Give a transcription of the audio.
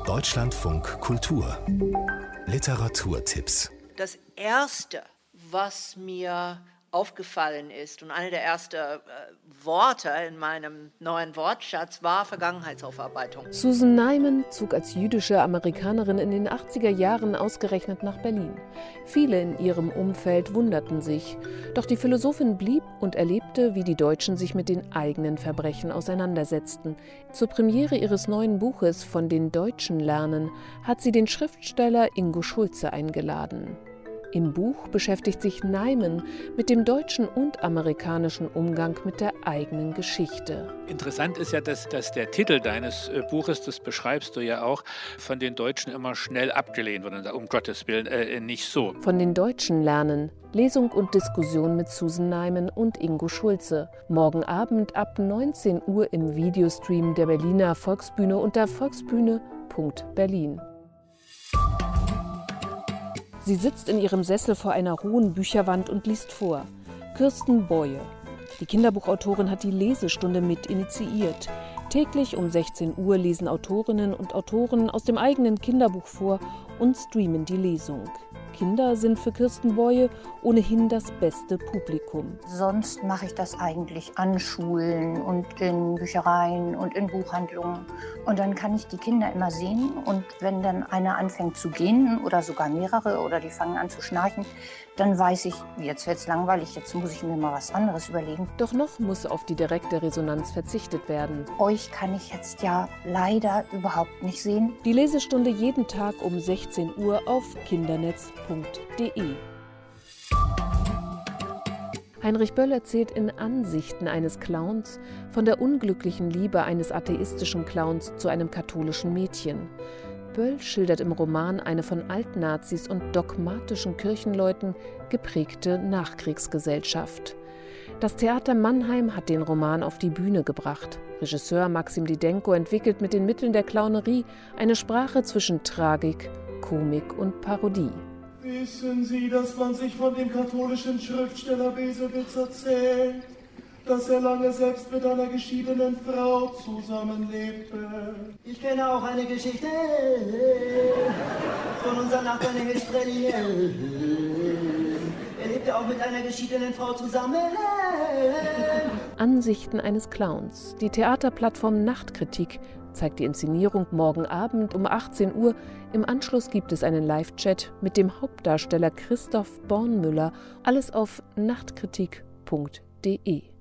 Deutschlandfunk Kultur Literaturtipps. Das Erste, was mir aufgefallen ist und eine der ersten Worte in meinem neuen Wortschatz war Vergangenheitsaufarbeitung. Susan Neiman zog als jüdische Amerikanerin in den 80er Jahren ausgerechnet nach Berlin. Viele in ihrem Umfeld wunderten sich. Doch die Philosophin blieb und erlebte, wie die Deutschen sich mit den eigenen Verbrechen auseinandersetzten. Zur Premiere ihres neuen Buches Von den Deutschen lernen hat sie den Schriftsteller Ingo Schulze eingeladen. Im Buch beschäftigt sich Neiman mit dem deutschen und amerikanischen Umgang mit der eigenen Geschichte. Interessant ist ja, dass der Titel deines Buches, das beschreibst du ja auch, von den Deutschen immer schnell abgelehnt wird. Um Gottes Willen, nicht so. Von den Deutschen lernen. Lesung und Diskussion mit Susan Neiman und Ingo Schulze. Morgen Abend ab 19 Uhr im Videostream der Berliner Volksbühne unter volksbühne.berlin. Sie sitzt in ihrem Sessel vor einer hohen Bücherwand und liest vor. Kirsten Boye. Die Kinderbuchautorin hat die Lesestunde mit initiiert. Täglich um 16 Uhr lesen Autorinnen und Autoren aus dem eigenen Kinderbuch vor und streamen die Lesung. Kinder sind für Kirsten Boye ohnehin das beste Publikum. Sonst mache ich das eigentlich an Schulen und in Büchereien und in Buchhandlungen. Und dann kann ich die Kinder immer sehen. Und wenn dann einer anfängt zu gehen oder sogar mehrere oder die fangen an zu schnarchen, dann weiß ich, jetzt wird es langweilig, jetzt muss ich mir mal was anderes überlegen. Doch noch muss auf die direkte Resonanz verzichtet werden. Euch kann ich jetzt ja leider überhaupt nicht sehen. Die Lesestunde jeden Tag um 16 Uhr auf kindernetz.de. Heinrich Böll erzählt in Ansichten eines Clowns von der unglücklichen Liebe eines atheistischen Clowns zu einem katholischen Mädchen. Böll schildert im Roman eine von Altnazis und dogmatischen Kirchenleuten geprägte Nachkriegsgesellschaft. Das Theater Mannheim hat den Roman auf die Bühne gebracht. Regisseur Maxim Didenko entwickelt mit den Mitteln der Clownerie eine Sprache zwischen Tragik, Komik und Parodie. Wissen Sie, dass man sich von dem katholischen Schriftsteller Beselwitz erzählt, dass er lange selbst mit einer geschiedenen Frau zusammenlebte? Ich kenne auch eine Geschichte von unserem Nachbarn Freddy. Er lebte auch mit einer geschiedenen Frau zusammen. Ansichten eines Clowns. Die Theaterplattform Nachtkritik zeigt die Inszenierung morgen Abend um 18 Uhr. Im Anschluss gibt es einen Live-Chat mit dem Hauptdarsteller Christoph Bornmüller. Alles auf nachtkritik.de.